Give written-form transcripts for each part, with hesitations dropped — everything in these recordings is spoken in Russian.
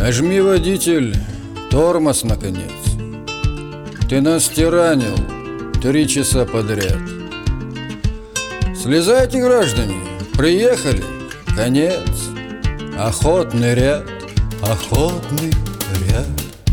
Нажми, водитель, тормоз, наконец. Ты нас тиранил 3 часа подряд. Слезайте, граждане, приехали, конец. Охотный ряд, охотный ряд.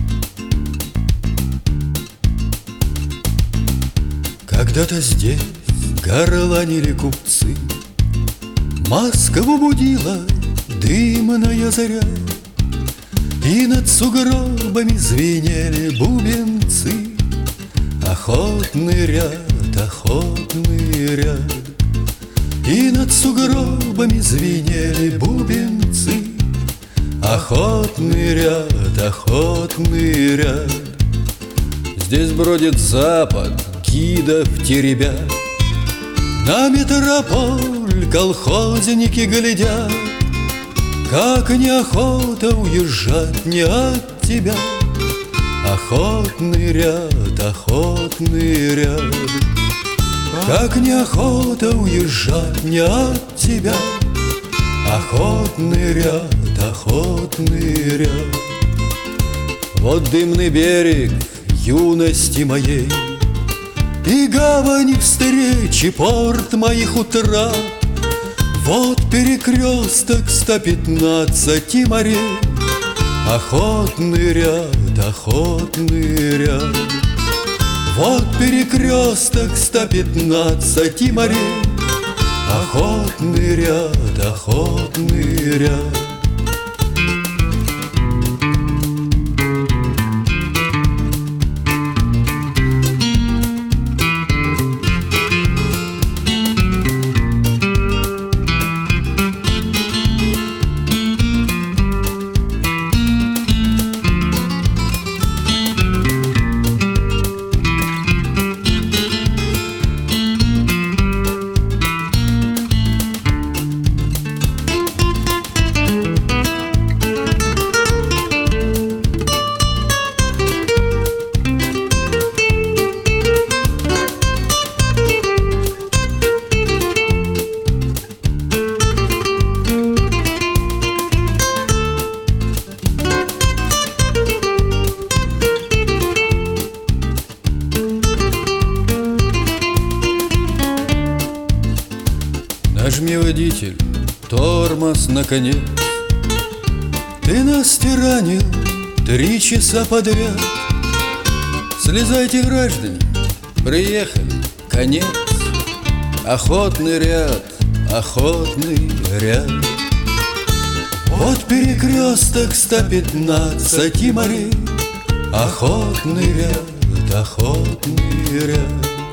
Когда-то здесь горланили купцы, Москву будила дымная заря, и над сугробами звенели бубенцы. Охотный ряд, охотный ряд. И над сугробами звенели бубенцы. Охотный ряд, охотный ряд. Здесь бродит запад, гидов теребя. На метрополь колхозники глядят, как неохота уезжать не от тебя. Охотный ряд, охотный ряд. Как неохота уезжать не от тебя. Охотный ряд, охотный ряд. Вот дымный берег юности моей, и гавань встречи, порт моих утрат. Вот перекресток 115 морей. Охотный ряд, охотный ряд. Вот перекресток 115 морей. Охотный ряд, охотный ряд. Нажми, водитель, тормоз, наконец. Ты нас тиранил 3 часа подряд. Слезайте, граждане, приехали, конец. Охотный ряд, охотный ряд. Вот перекресток 115 морей. Охотный ряд, охотный ряд.